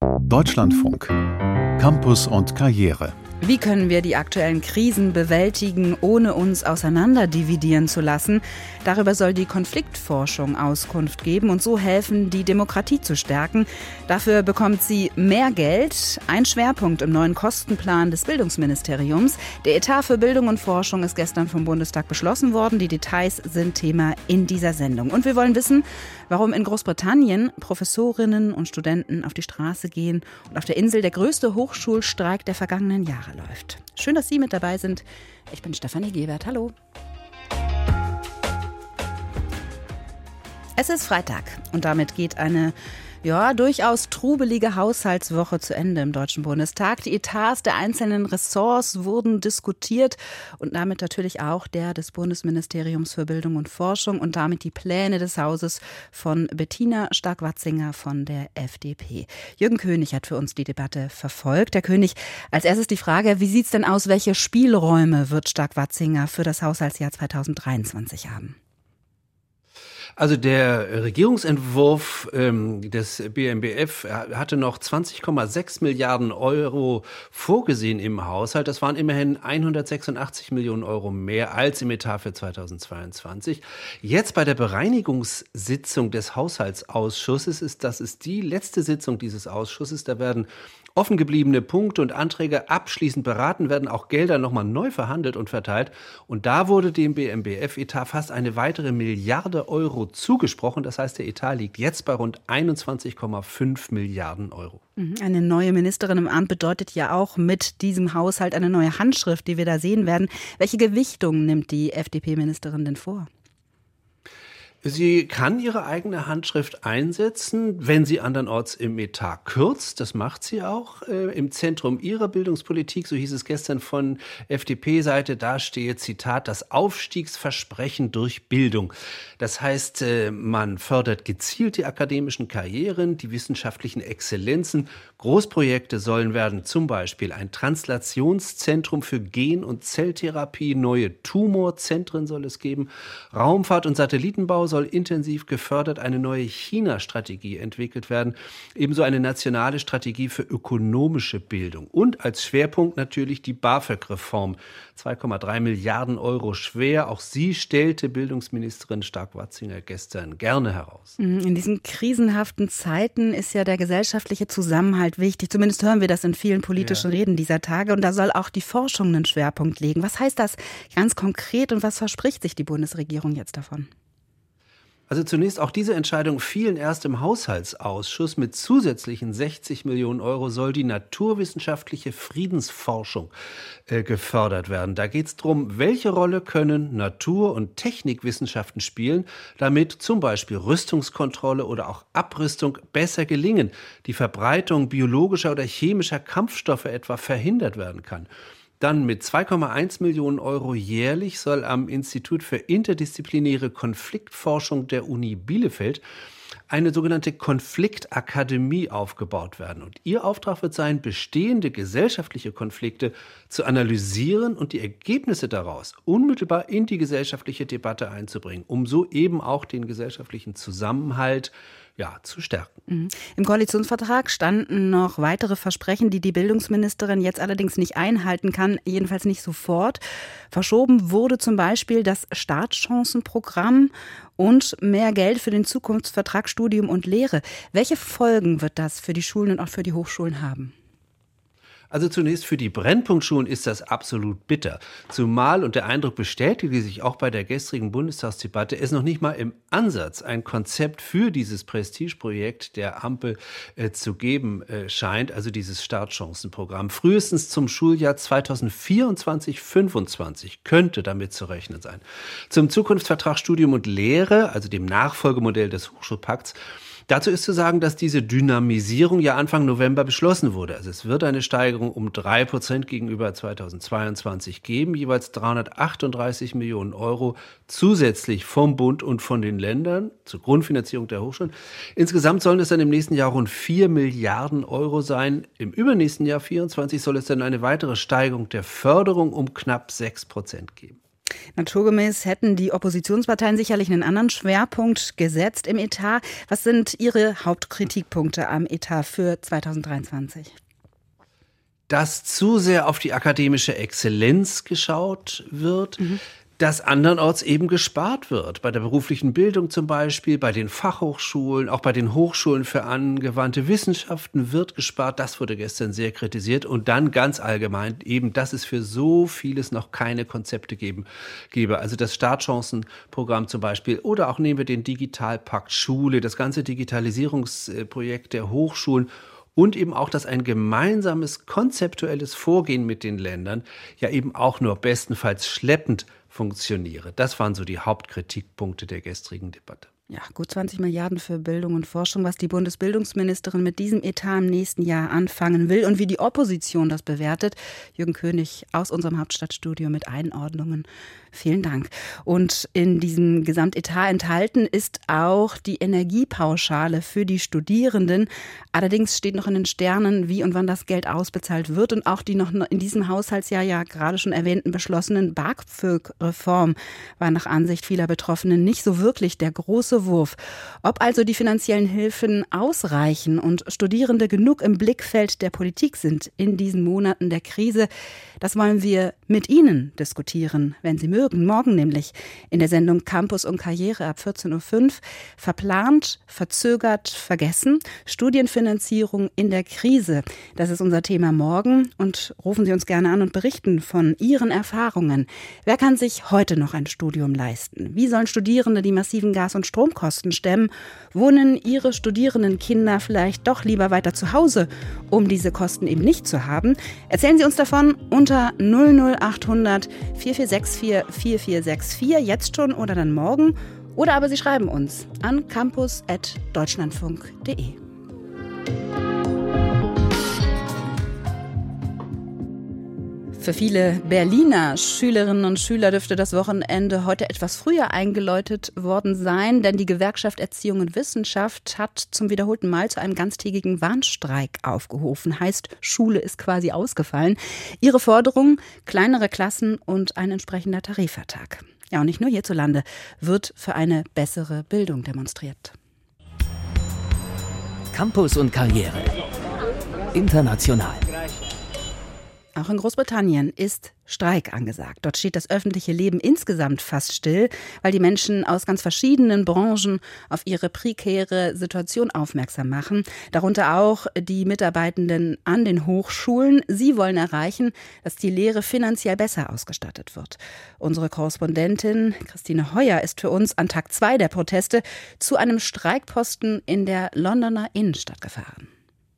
Deutschlandfunk. Campus und Karriere. Wie können wir die aktuellen Krisen bewältigen, ohne uns auseinanderdividieren zu lassen? Darüber soll die Konfliktforschung Auskunft geben und so helfen, die Demokratie zu stärken. Dafür bekommt sie mehr Geld, ein Schwerpunkt im neuen Kostenplan des Bildungsministeriums. Der Etat für Bildung und Forschung ist gestern vom Bundestag beschlossen worden. Die Details sind Thema in dieser Sendung. Und wir wollen wissen, warum in Großbritannien Professorinnen und Studenten auf die Straße gehen und auf der Insel der größte Hochschulstreik der vergangenen Jahre läuft. Schön, dass Sie mit dabei sind. Ich bin Stefanie Gebert. Hallo. Es ist Freitag und damit geht eine durchaus trubelige Haushaltswoche zu Ende im Deutschen Bundestag. Die Etats der einzelnen Ressorts wurden diskutiert und damit natürlich auch der des Bundesministeriums für Bildung und Forschung und damit die Pläne des Hauses von Bettina Stark-Watzinger von der FDP. Jürgen König hat für uns die Debatte verfolgt. Herr König, als erstes die Frage, wie sieht es denn aus, welche Spielräume wird Stark-Watzinger für das Haushaltsjahr 2023 haben? Also der Regierungsentwurf des BMBF hatte noch 20,6 Milliarden Euro vorgesehen im Haushalt. Das waren immerhin 186 Millionen Euro mehr als im Etat für 2022. Jetzt bei der Bereinigungssitzung des Haushaltsausschusses das ist die letzte Sitzung dieses Ausschusses. Da werden offen gebliebene Punkte und Anträge abschließend beraten, werden auch Gelder nochmal neu verhandelt und verteilt. Und da wurde dem BMBF-Etat fast eine weitere Milliarde Euro zugesprochen. Das heißt, der Etat liegt jetzt bei rund 21,5 Milliarden Euro. Eine neue Ministerin im Amt bedeutet ja auch mit diesem Haushalt eine neue Handschrift, die wir da sehen werden. Welche Gewichtung nimmt die FDP-Ministerin denn vor? Sie kann ihre eigene Handschrift einsetzen, wenn sie andernorts im Etat kürzt. Das macht sie auch. Im Zentrum ihrer Bildungspolitik, so hieß es gestern von FDP-Seite, da stehe, Zitat, das Aufstiegsversprechen durch Bildung. Das heißt, man fördert gezielt die akademischen Karrieren, die wissenschaftlichen Exzellenzen. Großprojekte sollen werden, zum Beispiel ein Translationszentrum für Gen- und Zelltherapie, neue Tumorzentren soll es geben, Raumfahrt und Satellitenbau soll intensiv gefördert, eine neue China-Strategie entwickelt werden, ebenso eine nationale Strategie für ökonomische Bildung und als Schwerpunkt natürlich die BAföG-Reform. 2,3 Milliarden Euro schwer. Auch sie stellte Bildungsministerin Stark-Watzinger gestern gerne heraus. In diesen krisenhaften Zeiten ist ja der gesellschaftliche Zusammenhalt wichtig. Zumindest hören wir das in vielen politischen Reden dieser Tage. Und da soll auch die Forschung einen Schwerpunkt legen. Was heißt das ganz konkret und was verspricht sich die Bundesregierung jetzt davon? Also zunächst auch diese Entscheidung fielen erst im Haushaltsausschuss. Mit zusätzlichen 60 Millionen Euro soll die naturwissenschaftliche Friedensforschung gefördert werden. Da geht es darum, welche Rolle können Natur- und Technikwissenschaften spielen, damit zum Beispiel Rüstungskontrolle oder auch Abrüstung besser gelingen, die Verbreitung biologischer oder chemischer Kampfstoffe etwa verhindert werden kann. Dann mit 2,1 Millionen Euro jährlich soll am Institut für interdisziplinäre Konfliktforschung der Uni Bielefeld eine sogenannte Konfliktakademie aufgebaut werden. Und ihr Auftrag wird sein, bestehende gesellschaftliche Konflikte zu analysieren und die Ergebnisse daraus unmittelbar in die gesellschaftliche Debatte einzubringen, um so eben auch den gesellschaftlichen Zusammenhalt zu stärken. Im Koalitionsvertrag standen noch weitere Versprechen, die die Bildungsministerin jetzt allerdings nicht einhalten kann, jedenfalls nicht sofort. Verschoben wurde zum Beispiel das Startchancenprogramm und mehr Geld für den Zukunftsvertrag Studium und Lehre. Welche Folgen wird das für die Schulen und auch für die Hochschulen haben? Also zunächst für die Brennpunktschulen ist das absolut bitter. Zumal, und der Eindruck bestätigte sich auch bei der gestrigen Bundestagsdebatte, es noch nicht mal im Ansatz ein Konzept für dieses Prestigeprojekt der Ampel zu geben scheint, also dieses Startchancenprogramm. Frühestens zum Schuljahr 2024/25 könnte damit zu rechnen sein. Zum Zukunftsvertrag Studium und Lehre, also dem Nachfolgemodell des Hochschulpakts, dazu ist zu sagen, dass diese Dynamisierung ja Anfang November beschlossen wurde. Also es wird eine Steigerung um 3% gegenüber 2022 geben, jeweils 338 Millionen Euro zusätzlich vom Bund und von den Ländern zur Grundfinanzierung der Hochschulen. Insgesamt sollen es dann im nächsten Jahr rund 4 Milliarden Euro sein. Im übernächsten Jahr 24 soll es dann eine weitere Steigerung der Förderung um knapp 6% geben. Naturgemäß hätten die Oppositionsparteien sicherlich einen anderen Schwerpunkt gesetzt im Etat. Was sind Ihre Hauptkritikpunkte am Etat für 2023? Dass zu sehr auf die akademische Exzellenz geschaut wird, dass andernorts eben gespart wird. Bei der beruflichen Bildung zum Beispiel, bei den Fachhochschulen, auch bei den Hochschulen für angewandte Wissenschaften wird gespart. Das wurde gestern sehr kritisiert. Und dann ganz allgemein eben, dass es für so vieles noch keine Konzepte gebe. Also das Startchancenprogramm zum Beispiel oder auch nehmen wir den Digitalpakt Schule, das ganze Digitalisierungsprojekt der Hochschulen. Und eben auch, dass ein gemeinsames konzeptuelles Vorgehen mit den Ländern ja eben auch nur bestenfalls schleppend funktioniere. Das waren so die Hauptkritikpunkte der gestrigen Debatte. Ja, gut 20 Milliarden für Bildung und Forschung, was die Bundesbildungsministerin mit diesem Etat im nächsten Jahr anfangen will und wie die Opposition das bewertet. Jürgen König aus unserem Hauptstadtstudio mit Einordnungen. Vielen Dank. Und in diesem Gesamtetat enthalten ist auch die Energiepauschale für die Studierenden. Allerdings steht noch in den Sternen, wie und wann das Geld ausbezahlt wird. Und auch die noch in diesem Haushaltsjahr ja gerade schon erwähnten beschlossenen BAföG-Reform war nach Ansicht vieler Betroffenen nicht so wirklich der große Wurf. Ob also die finanziellen Hilfen ausreichen und Studierende genug im Blickfeld der Politik sind in diesen Monaten der Krise, das wollen wir mit Ihnen diskutieren, wenn Sie mögen. Morgen nämlich in der Sendung Campus und Karriere ab 14.05 Uhr. Verplant, verzögert, vergessen. Studienfinanzierung in der Krise. Das ist unser Thema morgen. Und rufen Sie uns gerne an und berichten von Ihren Erfahrungen. Wer kann sich heute noch ein Studium leisten? Wie sollen Studierende die massiven Gas- und Stromkosten stemmen? Wohnen Ihre studierenden Kinder vielleicht doch lieber weiter zu Hause, um diese Kosten eben nicht zu haben? Erzählen Sie uns davon unter 00800 4464 4464, jetzt schon oder dann morgen. Oder aber Sie schreiben uns an campus@deutschlandfunk.de. Für viele Berliner Schülerinnen und Schüler dürfte das Wochenende heute etwas früher eingeläutet worden sein, denn die Gewerkschaft Erziehung und Wissenschaft hat zum wiederholten Mal zu einem ganztägigen Warnstreik aufgerufen. Heißt, Schule ist quasi ausgefallen. Ihre Forderung: kleinere Klassen und ein entsprechender Tarifvertrag. Ja, und nicht nur hierzulande wird für eine bessere Bildung demonstriert. Campus und Karriere. International. Auch in Großbritannien ist Streik angesagt. Dort steht das öffentliche Leben insgesamt fast still, weil die Menschen aus ganz verschiedenen Branchen auf ihre prekäre Situation aufmerksam machen. Darunter auch die Mitarbeitenden an den Hochschulen. Sie wollen erreichen, dass die Lehre finanziell besser ausgestattet wird. Unsere Korrespondentin Christine Heuer ist für uns an Tag 2 der Proteste zu einem Streikposten in der Londoner Innenstadt gefahren.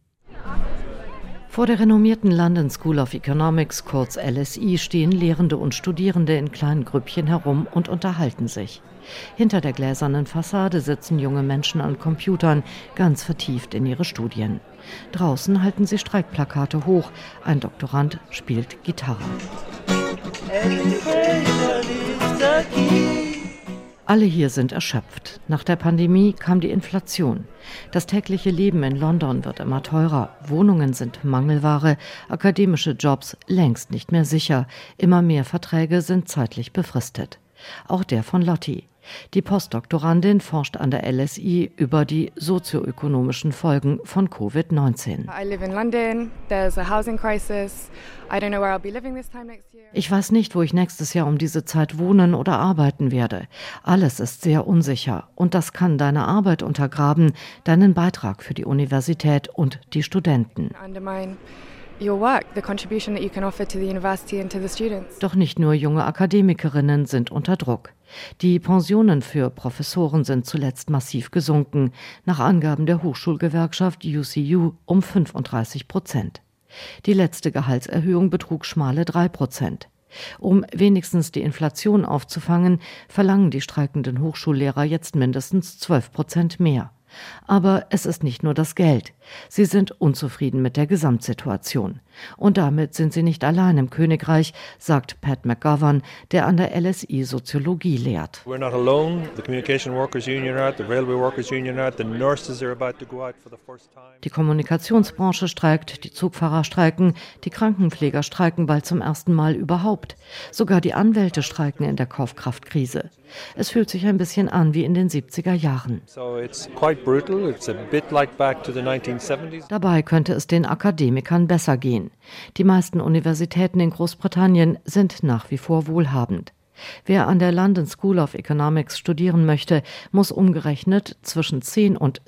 Vor der renommierten London School of Economics, kurz LSE, stehen Lehrende und Studierende in kleinen Grüppchen herum und unterhalten sich. Hinter der gläsernen Fassade sitzen junge Menschen an Computern, ganz vertieft in ihre Studien. Draußen halten sie Streikplakate hoch. Ein Doktorand spielt Gitarre. Alle hier sind erschöpft. Nach der Pandemie kam die Inflation. Das tägliche Leben in London wird immer teurer. Wohnungen sind Mangelware, akademische Jobs längst nicht mehr sicher. Immer mehr Verträge sind zeitlich befristet. Auch der von Lottie. Die Postdoktorandin forscht an der LSE über die sozioökonomischen Folgen von Covid-19. Ich weiß nicht, wo ich nächstes Jahr um diese Zeit wohnen oder arbeiten werde. Alles ist sehr unsicher und das kann deine Arbeit untergraben, deinen Beitrag für die Universität und die Studenten. Doch nicht nur junge Akademikerinnen sind unter Druck. Die Pensionen für Professoren sind zuletzt massiv gesunken, nach Angaben der Hochschulgewerkschaft UCU um 35%. Die letzte Gehaltserhöhung betrug schmale 3%. Um wenigstens die Inflation aufzufangen, verlangen die streikenden Hochschullehrer jetzt mindestens 12% mehr. Aber es ist nicht nur das Geld. Sie sind unzufrieden mit der Gesamtsituation. Und damit sind sie nicht allein im Königreich, sagt Pat McGovern, der an der LSI Soziologie lehrt. We're not alone. The Communication Workers Union are out, the Railway Workers Union are out, the nurses are about to go out for the first time. Die Kommunikationsbranche streikt, die Zugfahrer streiken, die Krankenpfleger streiken bald zum ersten Mal überhaupt. Sogar die Anwälte streiken in der Kaufkraftkrise. Es fühlt sich ein bisschen an wie in den 70er Jahren. So it's quite brutal. It's a bit like back to the 1970s. Dabei könnte es den Akademikern besser gehen. Die meisten Universitäten in Großbritannien sind nach wie vor wohlhabend. Wer an der London School of Economics studieren möchte, muss umgerechnet zwischen 10.000 und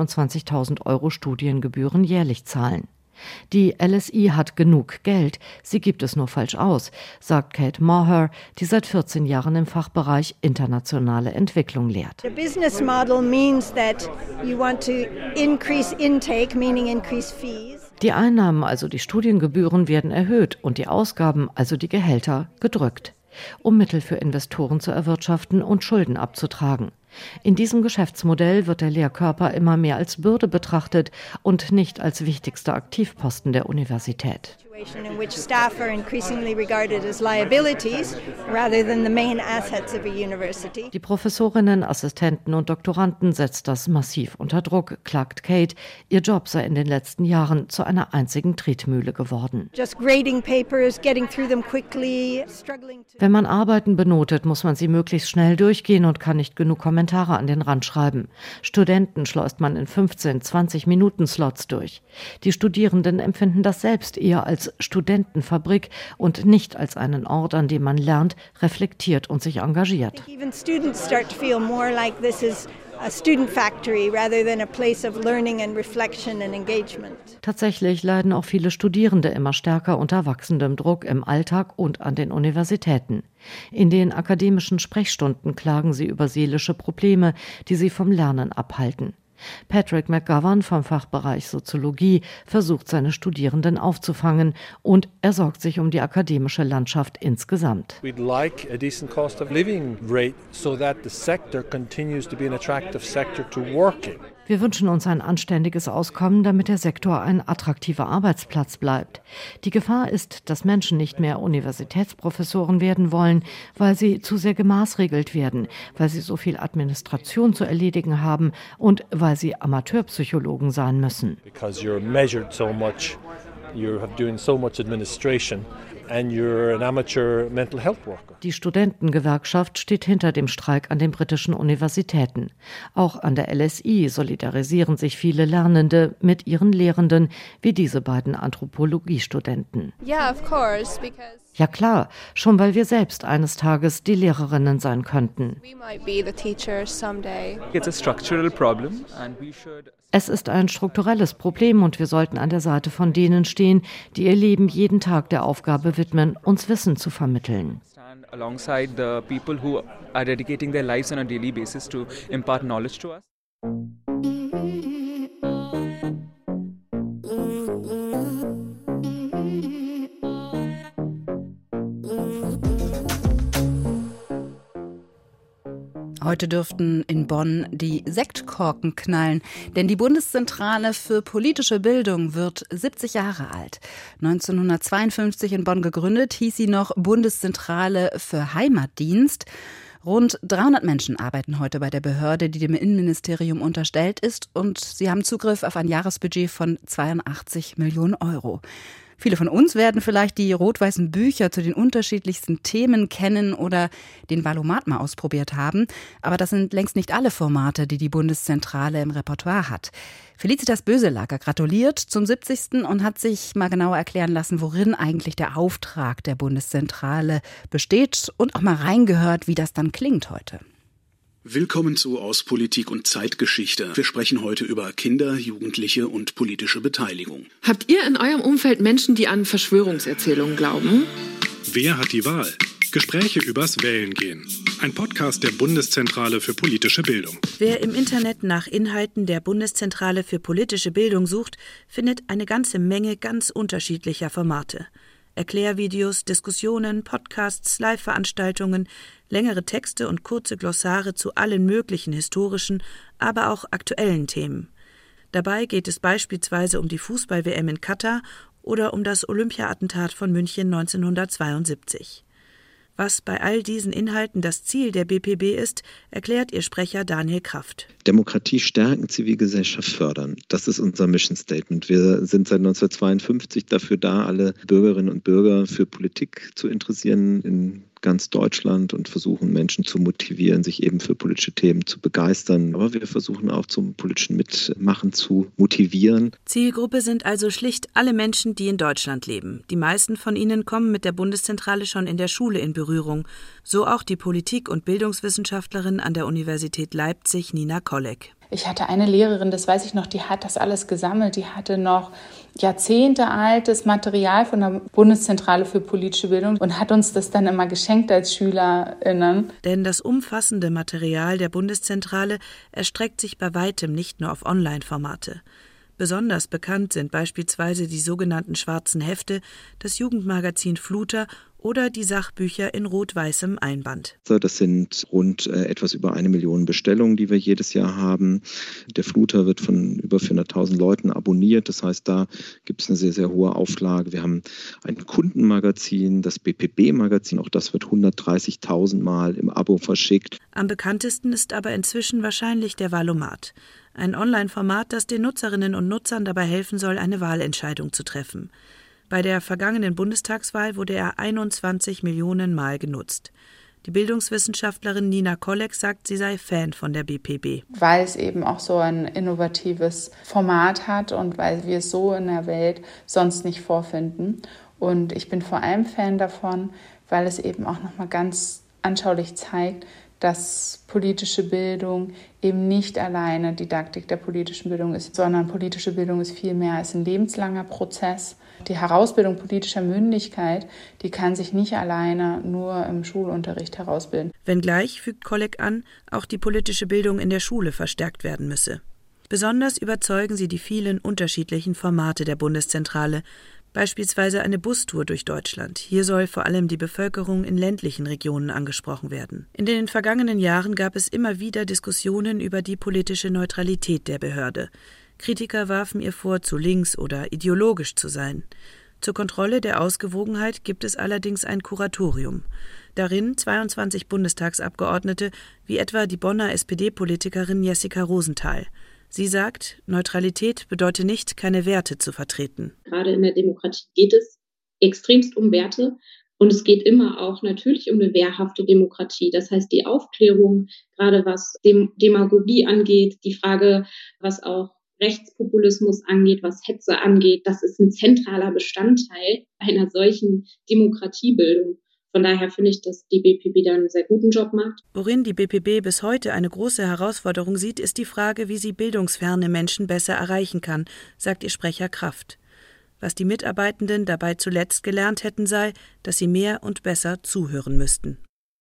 27.000 Euro Studiengebühren jährlich zahlen. Die LSI hat genug Geld, sie gibt es nur falsch aus, sagt Kate Maher, die seit 14 Jahren im Fachbereich internationale Entwicklung lehrt. The business model means that you want to increase intake, meaning increase fees. Die Einnahmen, also die Studiengebühren, werden erhöht und die Ausgaben, also die Gehälter, gedrückt, um Mittel für Investoren zu erwirtschaften und Schulden abzutragen. In diesem Geschäftsmodell wird der Lehrkörper immer mehr als Bürde betrachtet und nicht als wichtigster Aktivposten der Universität. In which staff are increasingly regarded as liabilities rather than the main assets of a university. Die Professorinnen, Assistenten und Doktoranden setzt das massiv unter Druck, klagt Kate. Ihr Job sei in den letzten Jahren zu einer einzigen Tretmühle geworden. Just grading papers, getting through them quickly, struggling to. Wenn man Arbeiten benotet, muss man sie möglichst schnell durchgehen und kann nicht genug Kommentare an den Rand schreiben. Studenten schleust man in 15, 20 Minuten Slots durch. Die Studierenden empfinden das selbst eher als Studentenfabrik und nicht als einen Ort, an dem man lernt, reflektiert und sich engagiert. Even students start to feel more like this is a student factory rather than a place of learning and reflection and engagement. Tatsächlich leiden auch viele Studierende immer stärker unter wachsendem Druck im Alltag und an den Universitäten. In den akademischen Sprechstunden klagen sie über seelische Probleme, die sie vom Lernen abhalten. Patrick McGovern vom Fachbereich Soziologie versucht, seine Studierenden aufzufangen und er sorgt sich um die akademische Landschaft insgesamt. We'd like a decent cost of living rate so that the sector continues to be an attractive sector to work in. Wir wünschen uns ein anständiges Auskommen, damit der Sektor ein attraktiver Arbeitsplatz bleibt. Die Gefahr ist, dass Menschen nicht mehr Universitätsprofessoren werden wollen, weil sie zu sehr gemaßregelt werden, weil sie so viel Administration zu erledigen haben und weil sie Amateurpsychologen sein müssen. Because you're measured so much, you're doing so much administration. And you're an amateur mental health worker. Die Studentengewerkschaft steht hinter dem Streik an den britischen Universitäten. Auch an der LSI solidarisieren sich viele Lernende mit ihren Lehrenden, wie diese beiden Anthropologiestudenten. Yeah, of course, because ja klar, schon weil wir selbst eines Tages die Lehrerinnen sein könnten. we might be the teachers someday. It's a structural problem and we should. Es ist ein strukturelles Problem und wir sollten an der Seite von denen stehen, die ihr Leben jeden Tag der Aufgabe widmen, uns Wissen zu vermitteln. Stand alongside the people who are dedicating their lives on a daily basis to impart knowledge to us. Heute dürften in Bonn die Sektkorken knallen, denn die Bundeszentrale für politische Bildung wird 70 Jahre alt. 1952 in Bonn gegründet, hieß sie noch Bundeszentrale für Heimatdienst. Rund 300 Menschen arbeiten heute bei der Behörde, die dem Innenministerium unterstellt ist, und sie haben Zugriff auf ein Jahresbudget von 82 Millionen Euro. Viele von uns werden vielleicht die rot-weißen Bücher zu den unterschiedlichsten Themen kennen oder den Valomat mal ausprobiert haben. Aber das sind längst nicht alle Formate, die die Bundeszentrale im Repertoire hat. Felicitas Böselager gratuliert zum 70. und hat sich mal genauer erklären lassen, worin eigentlich der Auftrag der Bundeszentrale besteht und auch mal reingehört, wie das dann klingt heute. Willkommen zu Aus Politik und Zeitgeschichte. Wir sprechen heute über Kinder, Jugendliche und politische Beteiligung. Habt ihr in eurem Umfeld Menschen, die an Verschwörungserzählungen glauben? Wer hat die Wahl? Gespräche übers Wählen gehen. Ein Podcast der Bundeszentrale für politische Bildung. Wer im Internet nach Inhalten der Bundeszentrale für politische Bildung sucht, findet eine ganze Menge ganz unterschiedlicher Formate. Erklärvideos, Diskussionen, Podcasts, Live-Veranstaltungen, längere Texte und kurze Glossare zu allen möglichen historischen, aber auch aktuellen Themen. Dabei geht es beispielsweise um die Fußball-WM in Katar oder um das Olympia-Attentat von München 1972. Was bei all diesen Inhalten das Ziel der BPB ist, erklärt ihr Sprecher Daniel Kraft. Demokratie stärken, Zivilgesellschaft fördern. Das ist unser Mission Statement. Wir sind seit 1952 dafür da, alle Bürgerinnen und Bürger für Politik zu interessieren in ganz Deutschland und versuchen, Menschen zu motivieren, sich eben für politische Themen zu begeistern. Aber wir versuchen auch zum politischen Mitmachen zu motivieren. Zielgruppe sind also schlicht alle Menschen, die in Deutschland leben. Die meisten von ihnen kommen mit der Bundeszentrale schon in der Schule in Berührung. So auch die Politik- und Bildungswissenschaftlerin an der Universität Leipzig, Nina Kollek. Ich hatte eine Lehrerin, das weiß ich noch, die hat das alles gesammelt. Die hatte noch jahrzehntealtes Material von der Bundeszentrale für politische Bildung und hat uns das dann immer geschenkt als SchülerInnen. Denn das umfassende Material der Bundeszentrale erstreckt sich bei weitem nicht nur auf Online-Formate. Besonders bekannt sind beispielsweise die sogenannten schwarzen Hefte, das Jugendmagazin Fluter oder die Sachbücher in rot-weißem Einband. Das sind rund etwas über 1 Million Bestellungen, die wir jedes Jahr haben. Der Fluter wird von über 400.000 Leuten abonniert. Das heißt, da gibt es eine sehr, sehr hohe Auflage. Wir haben ein Kundenmagazin, das BPB-Magazin. Auch das wird 130.000 Mal im Abo verschickt. Am bekanntesten ist aber inzwischen wahrscheinlich der Valomat. Ein Online-Format, das den Nutzerinnen und Nutzern dabei helfen soll, eine Wahlentscheidung zu treffen. Bei der vergangenen Bundestagswahl wurde er 21 Millionen Mal genutzt. Die Bildungswissenschaftlerin Nina Kollek sagt, sie sei Fan von der BPB. Weil es eben auch so ein innovatives Format hat und weil wir es so in der Welt sonst nicht vorfinden. Und ich bin vor allem Fan davon, weil es eben auch nochmal ganz anschaulich zeigt, dass politische Bildung eben nicht alleine Didaktik der politischen Bildung ist, sondern politische Bildung ist viel mehr als ein lebenslanger Prozess. Die Herausbildung politischer Mündigkeit, die kann sich nicht alleine nur im Schulunterricht herausbilden. Wenngleich, fügt Kollek an, auch die politische Bildung in der Schule verstärkt werden müsse. Besonders überzeugen sie die vielen unterschiedlichen Formate der Bundeszentrale, beispielsweise eine Bustour durch Deutschland. Hier soll vor allem die Bevölkerung in ländlichen Regionen angesprochen werden. In den vergangenen Jahren gab es immer wieder Diskussionen über die politische Neutralität der Behörde. Kritiker warfen ihr vor, zu links oder ideologisch zu sein. Zur Kontrolle der Ausgewogenheit gibt es allerdings ein Kuratorium. Darin 22 Bundestagsabgeordnete, wie etwa die Bonner SPD-Politikerin Jessica Rosenthal. Sie sagt, Neutralität bedeutet nicht, keine Werte zu vertreten. Gerade in der Demokratie geht es extremst um Werte und es geht immer auch natürlich um eine wehrhafte Demokratie. Das heißt, die Aufklärung, gerade was Demagogie angeht, die Frage, was auch Rechtspopulismus angeht, was Hetze angeht, das ist ein zentraler Bestandteil einer solchen Demokratiebildung. Von daher finde ich, dass die BPB da einen sehr guten Job macht. Worin die BPB bis heute eine große Herausforderung sieht, ist die Frage, wie sie bildungsferne Menschen besser erreichen kann, sagt ihr Sprecher Kraft. Was die Mitarbeitenden dabei zuletzt gelernt hätten, sei, dass sie mehr und besser zuhören müssten.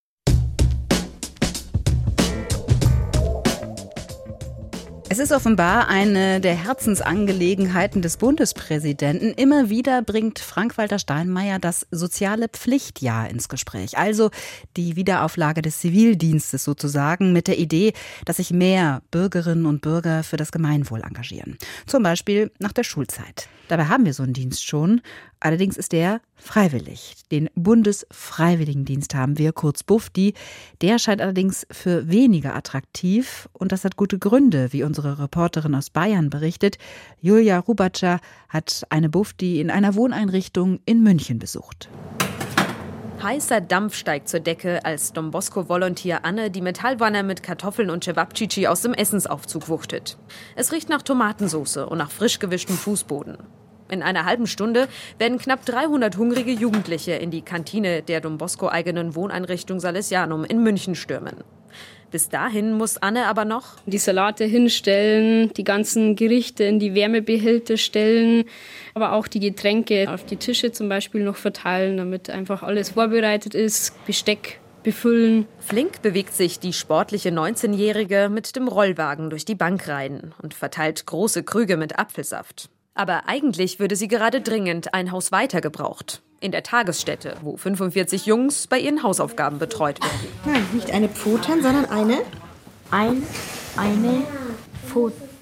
Es ist offenbar eine der Herzensangelegenheiten des Bundespräsidenten. Immer wieder bringt Frank-Walter Steinmeier das soziale Pflichtjahr ins Gespräch. Also die Wiederauflage des Zivildienstes sozusagen mit der Idee, dass sich mehr Bürgerinnen und Bürger für das Gemeinwohl engagieren. Zum Beispiel nach der Schulzeit. Dabei haben wir so einen Dienst schon. Allerdings ist der freiwillig. Den Bundesfreiwilligendienst haben wir, kurz BUFDI. Der scheint allerdings für weniger attraktiv. Und das hat gute Gründe, wie unsere Reporterin aus Bayern berichtet. Julia Rubatscher hat eine BUFDI in einer Wohneinrichtung in München besucht. Heißer Dampf steigt zur Decke, als Don Bosco-Volontier Anne die Metallwanne mit Kartoffeln und Cevapcici aus dem Essensaufzug wuchtet. Es riecht nach Tomatensauce und nach frisch gewischtem Fußboden. In einer halben Stunde werden knapp 300 hungrige Jugendliche in die Kantine der Don Bosco-eigenen Wohneinrichtung Salesianum in München stürmen. Bis dahin muss Anne aber noch die Salate hinstellen, die ganzen Gerichte in die Wärmebehälter stellen, aber auch die Getränke auf die Tische zum Beispiel noch verteilen, damit einfach alles vorbereitet ist, Besteck befüllen. Flink bewegt sich die sportliche 19-Jährige mit dem Rollwagen durch die Bankreihen und verteilt große Krüge mit Apfelsaft. Aber eigentlich würde sie gerade dringend ein Haus weiter gebraucht. In der Tagesstätte, wo 45 Jungs bei ihren Hausaufgaben betreut werden. Nein, nicht eine Pfoten, sondern eine Pfoten.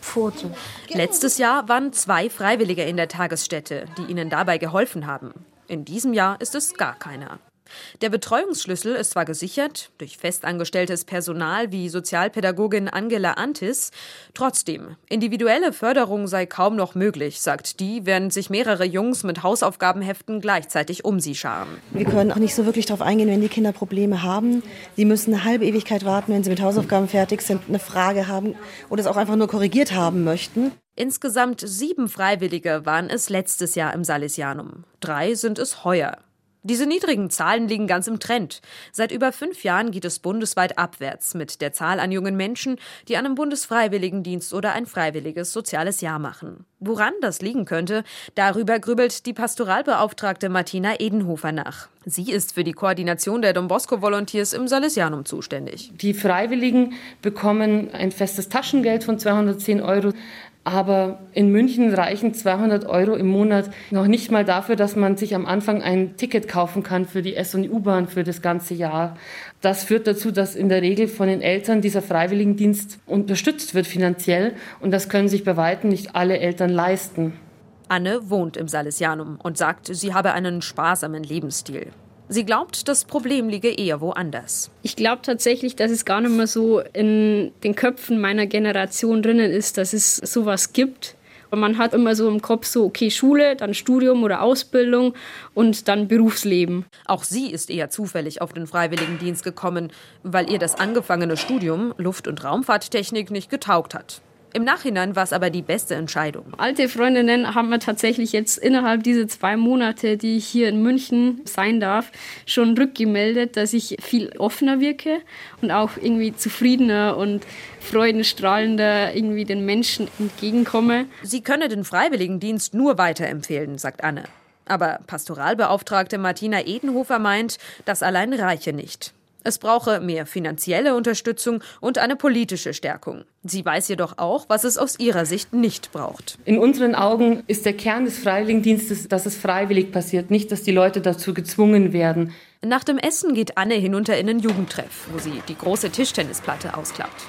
Letztes Jahr waren 2 Freiwillige in der Tagesstätte, die ihnen dabei geholfen haben. In diesem Jahr ist es gar keiner. Der Betreuungsschlüssel ist zwar gesichert, durch festangestelltes Personal wie Sozialpädagogin Angela Antis, trotzdem, individuelle Förderung sei kaum noch möglich, sagt die, während sich mehrere Jungs mit Hausaufgabenheften gleichzeitig um sie scharen. Wir können auch nicht so wirklich darauf eingehen, wenn die Kinder Probleme haben. Sie müssen eine halbe Ewigkeit warten, wenn sie mit Hausaufgaben fertig sind, eine Frage haben oder es auch einfach nur korrigiert haben möchten. Insgesamt 7 Freiwillige waren es letztes Jahr im Salesianum. 3 sind es heuer. Diese niedrigen Zahlen liegen ganz im Trend. Seit über 5 Jahren geht es bundesweit abwärts mit der Zahl an jungen Menschen, die einen Bundesfreiwilligendienst oder ein freiwilliges soziales Jahr machen. Woran das liegen könnte, darüber grübelt die Pastoralbeauftragte Martina Edenhofer nach. Sie ist für die Koordination der Don Bosco Volunteers im Salesianum zuständig. Die Freiwilligen bekommen ein festes Taschengeld von 210 €. Aber in München reichen 200 € im Monat noch nicht mal dafür, dass man sich am Anfang ein Ticket kaufen kann für die S- und U-Bahn für das ganze Jahr. Das führt dazu, dass in der Regel von den Eltern dieser Freiwilligendienst unterstützt wird finanziell. Und das können sich bei weitem nicht alle Eltern leisten. Anne wohnt im Salesianum und sagt, sie habe einen sparsamen Lebensstil. Sie glaubt, das Problem liege eher woanders. Ich glaube tatsächlich, dass es gar nicht mehr so in den Köpfen meiner Generation drinnen ist, dass es sowas gibt. Und man hat immer so im Kopf so, okay, Schule, dann Studium oder Ausbildung und dann Berufsleben. Auch sie ist eher zufällig auf den Freiwilligendienst gekommen, weil ihr das angefangene Studium Luft- und Raumfahrttechnik nicht getaugt hat. Im Nachhinein war es aber die beste Entscheidung. Alte Freundinnen haben mir tatsächlich jetzt innerhalb dieser 2 Monate, die ich hier in München sein darf, schon rückgemeldet, dass ich viel offener wirke und auch irgendwie zufriedener und freudenstrahlender irgendwie den Menschen entgegenkomme. Sie könne den Freiwilligendienst nur weiterempfehlen, sagt Anne. Aber Pastoralbeauftragte Martina Edenhofer meint, das allein reiche nicht. Es brauche mehr finanzielle Unterstützung und eine politische Stärkung. Sie weiß jedoch auch, was es aus ihrer Sicht nicht braucht. In unseren Augen ist der Kern des Freiwilligendienstes, dass es freiwillig passiert, nicht, dass die Leute dazu gezwungen werden. Nach dem Essen geht Anne hinunter in den Jugendtreff, wo sie die große Tischtennisplatte ausklappt.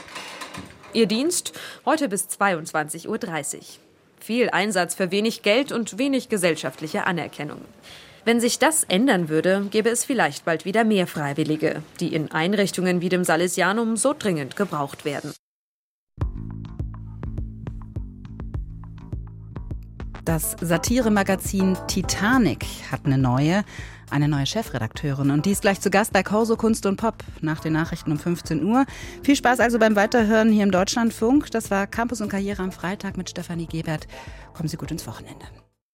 Ihr Dienst heute bis 22:30 Uhr. Viel Einsatz für wenig Geld und wenig gesellschaftliche Anerkennung. Wenn sich das ändern würde, gäbe es vielleicht bald wieder mehr Freiwillige, die in Einrichtungen wie dem Salesianum so dringend gebraucht werden. Das Satiremagazin Titanic hat eine neue Chefredakteurin. Und die ist gleich zu Gast bei Corso Kunst und Pop nach den Nachrichten um 15 Uhr. Viel Spaß also beim Weiterhören hier im Deutschlandfunk. Das war Campus und Karriere am Freitag mit Stefanie Gebert. Kommen Sie gut ins Wochenende.